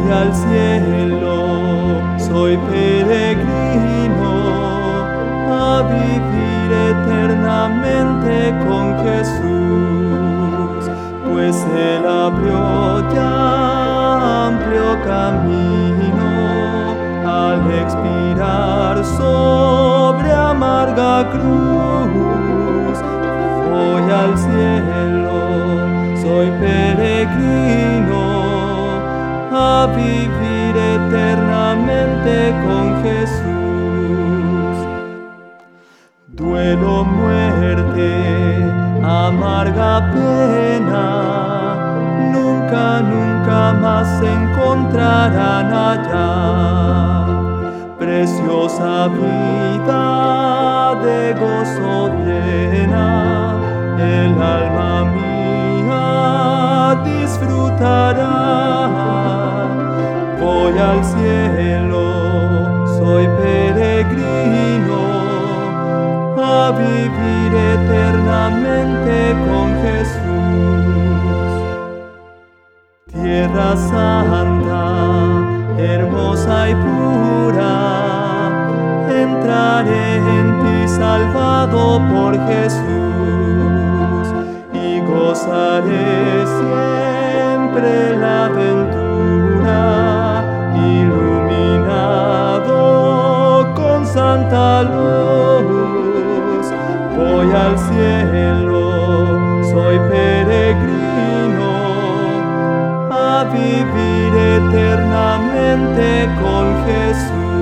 Voy al cielo, soy peregrino, a vivir eternamente con Jesús, pues Él abrió ya amplio camino al expirar sobre amarga cruz. Voy al cielo, soy peregrino, a vivir eternamente con Jesús. Duelo, muerte, amarga pena, nunca, nunca más se encontrarán allá. Preciosa vida de gozo llena, el alma mía disfrutará. Voy al cielo, soy peregrino, a vivir eternamente con Jesús. Tierra santa, hermosa y pura, entraré en ti salvado por Jesús y gozaré siempre la aventura, iluminado con santa luz. Voy al cielo, soy peregrino, a vivir eternamente con Jesús.